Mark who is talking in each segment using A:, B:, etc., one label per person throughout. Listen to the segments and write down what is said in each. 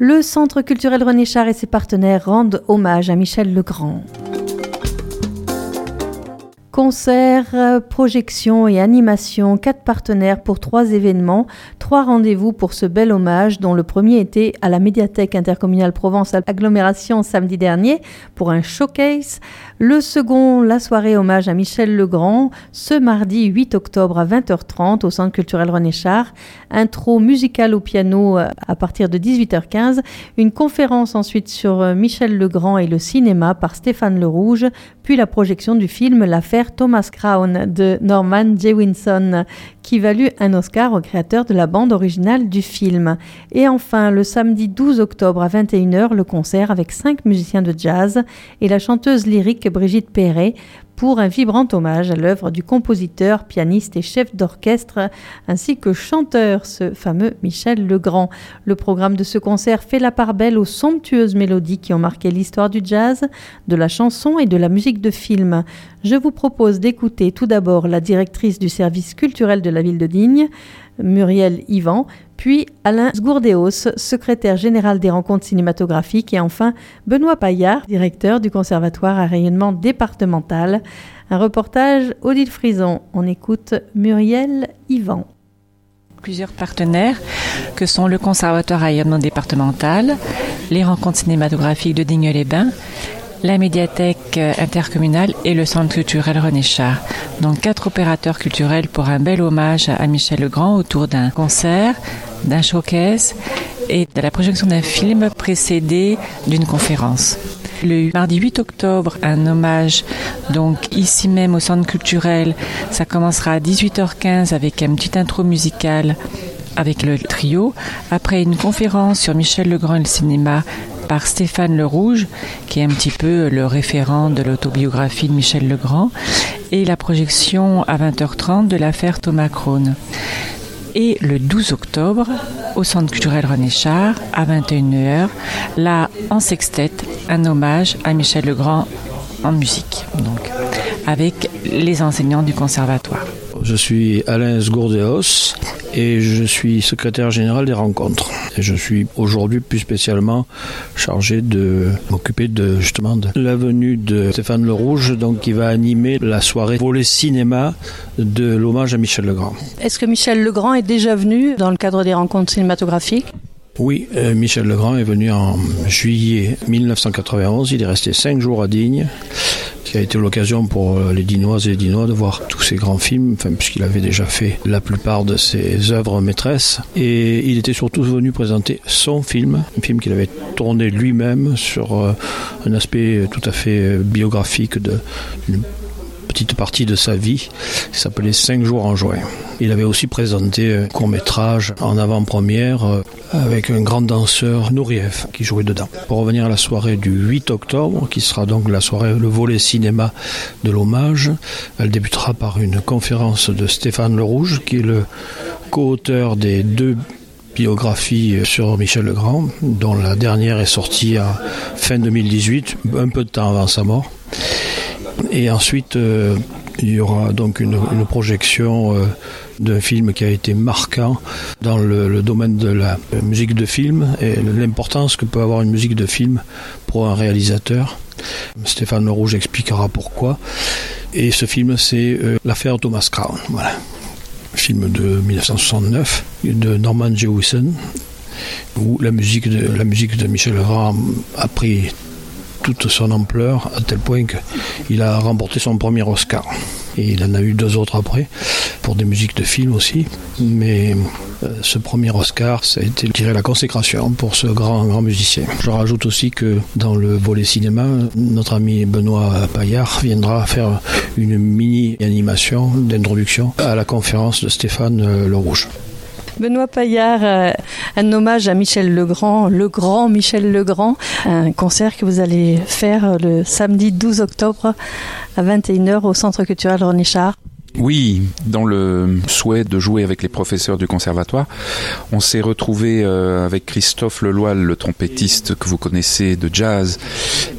A: Le Centre culturel René Char et ses partenaires rendent hommage à Michel Legrand. Concerts, projections et animations, 4 partenaires pour 3 événements, 3 rendez-vous pour ce bel hommage dont le premier était à la médiathèque intercommunale Provence-Agglomération samedi dernier pour un showcase. Le second, la soirée hommage à Michel Legrand, ce mardi 8 octobre à 20h30 au Centre culturel René Char. Intro musicale au piano à partir de 18h15. Une conférence ensuite sur Michel Legrand et le cinéma par Stéphane Le Rouge, puis la projection du film L'affaire Thomas Crown de Norman Jewison, qui valut un Oscar au créateur de la bande originale du film. Et enfin, le samedi 12 octobre à 21h, le concert avec 5 musiciens de jazz et la chanteuse lyrique Brigitte Perret pour un vibrant hommage à l'œuvre du compositeur, pianiste et chef d'orchestre, ainsi que chanteur, ce fameux Michel Legrand. Le programme de ce concert fait la part belle aux somptueuses mélodies qui ont marqué l'histoire du jazz, de la chanson et de la musique de film. Je vous propose d'écouter tout d'abord la directrice du service culturel de la ville de Digne, Muriel Yvan, puis Alain Sgourdéos, secrétaire général des rencontres cinématographiques, et enfin Benoît Paillard, directeur du conservatoire à rayonnement départemental. Un reportage Odile Frison. On écoute Muriel Yvan.
B: Plusieurs partenaires que sont le conservatoire à rayonnement départemental, les rencontres cinématographiques de Digne-les-Bains, la médiathèque intercommunale et le centre culturel René Char. Donc 4 opérateurs culturels pour un bel hommage à Michel Legrand autour d'un concert, d'un showcase et de la projection d'un film précédé d'une conférence. Le mardi 8 octobre, un hommage donc ici même au centre culturel. Ça commencera à 18h15 avec un petit intro musical avec le trio. Après une conférence sur Michel Legrand et le cinéma par Stéphane Le Rouge, qui est un petit peu le référent de l'autobiographie de Michel Legrand, et la projection à 20h30 de l'affaire Thomas Crown. Et le 12 octobre, au Centre culturel René Char, à 21h, là, en sextet, un hommage à Michel Legrand en musique, donc, avec les enseignants du conservatoire.
C: Je suis Alain Sgourdéos et je suis secrétaire général des rencontres. Et je suis aujourd'hui plus spécialement chargé de m'occuper de la venue de Stéphane Le Rouge, donc qui va animer la soirée volet cinéma de l'hommage à Michel Legrand.
A: Est-ce que Michel Legrand est déjà venu dans le cadre des rencontres cinématographiques ?
C: Oui, Michel Legrand est venu en juillet 1991, il est resté 5 jours à Digne, qui a été l'occasion pour les Dinoises et les Dinois de voir tous ces grands films, puisqu'il avait déjà fait la plupart de ses œuvres maîtresses. Et il était surtout venu présenter son film, un film qu'il avait tourné lui-même sur un aspect tout à fait biographique d'une petite partie de sa vie, qui s'appelait 5 jours en juin. Il avait aussi présenté un court-métrage en avant-première avec un grand danseur, Nourieff, qui jouait dedans. Pour revenir à la soirée du 8 octobre, qui sera donc la soirée, le volet cinéma de l'hommage, elle débutera par une conférence de Stéphane Le Rouge, qui est le co-auteur des 2 biographies sur Michel Legrand, dont la dernière est sortie à fin 2018, un peu de temps avant sa mort. Et ensuite, il y aura donc une projection d'un film qui a été marquant dans le domaine de la musique de film et l'importance que peut avoir une musique de film pour un réalisateur. Stéphane Le Rouge expliquera pourquoi. Et ce film, c'est l'affaire Thomas Crown. Voilà. Film de 1969 de Norman Jewison, où la musique de Michel Legrand a pris toute son ampleur à tel point qu'il a remporté son premier Oscar. Et il en a eu 2 autres après, pour des musiques de film aussi. Mais ce premier Oscar, ça a été, je dirais, la consécration pour ce grand musicien. Je rajoute aussi que dans le volet cinéma, notre ami Benoît Paillard viendra faire une mini-animation d'introduction à la conférence de Stéphane Le Rouge.
A: Benoît Paillard, un hommage à Michel Legrand, le grand Michel Legrand, un concert que vous allez faire le samedi 12 octobre à 21h au Centre culturel René Char.
D: Oui, dans le souhait de jouer avec les professeurs du conservatoire, on s'est retrouvé avec Christophe Leloil, le trompettiste que vous connaissez de jazz,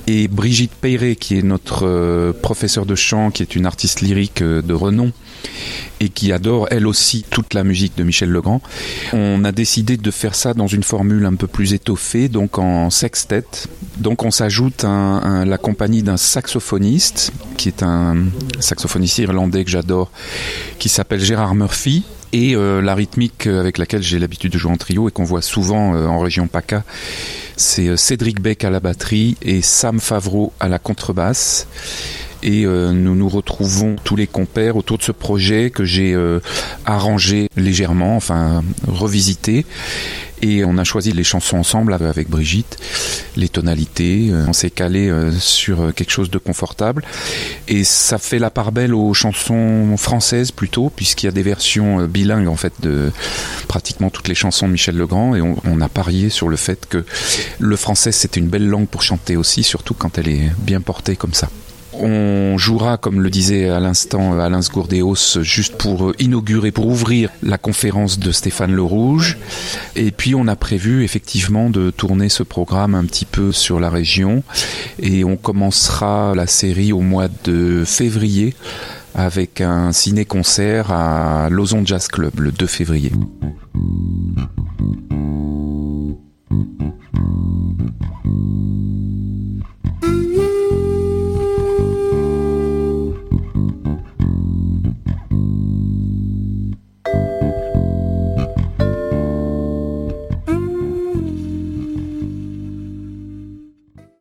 D: Et Brigitte Peyret, qui est notre professeure de chant, qui est une artiste lyrique de renom, et qui adore elle aussi toute la musique de Michel Legrand. On a décidé de faire ça dans une formule un peu plus étoffée, donc en sextet. Donc on s'ajoute la compagnie d'un saxophoniste, qui est un saxophoniste irlandais que j'adore, qui s'appelle Gérard Murphy, et la rythmique avec laquelle j'ai l'habitude de jouer en trio et qu'on voit souvent en région PACA, c'est Cédric Beck à la batterie et Sam Favreau à la contrebasse. Et nous nous retrouvons tous les compères autour de ce projet que j'ai arrangé légèrement, enfin revisité. Et on a choisi les chansons ensemble avec Brigitte, les tonalités. On s'est calé sur quelque chose de confortable. Et ça fait la part belle aux chansons françaises plutôt, puisqu'il y a des versions bilingues en fait de pratiquement toutes les chansons de Michel Legrand. Et on a parié sur le fait que le français c'était une belle langue pour chanter aussi, surtout quand elle est bien portée comme ça. On jouera, comme le disait à l'instant Alain Sgourdéos, juste pour inaugurer, pour ouvrir la conférence de Stéphane Le Rouge. Et puis on a prévu effectivement de tourner ce programme un petit peu sur la région. Et on commencera la série au mois de février avec un ciné-concert à Lauson Jazz Club le 2 février.